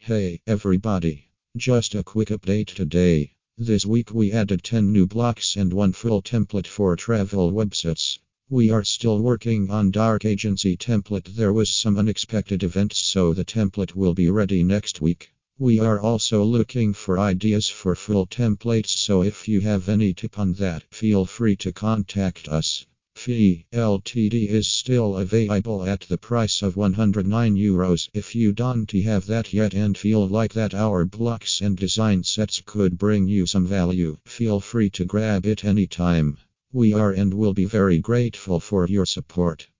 Hey everybody, just a quick update today. This week we added 10 new blocks and one full template for travel websites. We are still working on Dark Agency template. There was some unexpected events, so the template will be ready next week. We are also looking for ideas for full templates, so if you have any tip on that, feel free to contact us. Fee Ltd is still available at the price of €109. If you don't have that yet and feel like that our blocks and design sets could bring you some value, feel free to grab it anytime. We are and will be very grateful for your support.